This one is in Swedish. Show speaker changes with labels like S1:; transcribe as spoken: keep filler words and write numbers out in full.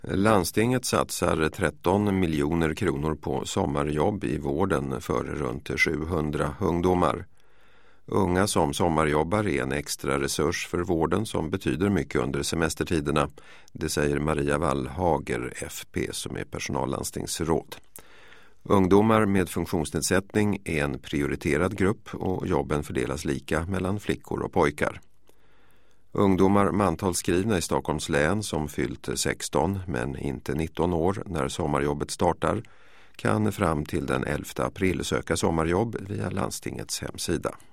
S1: Landstinget satsar tretton miljoner kronor på sommarjobb i vården för runt sjuhundra ungdomar. Unga som sommarjobbar är en extra resurs för vården som betyder mycket under semestertiderna. Det säger Maria Wallhager, F P, som är personallandstingsråd. Ungdomar med funktionsnedsättning är en prioriterad grupp och jobben fördelas lika mellan flickor och pojkar. Ungdomar mantalsskrivna i Stockholms län som fyllt sexton men inte nitton år när sommarjobbet startar kan fram till den elfte april söka sommarjobb via landstingets hemsida.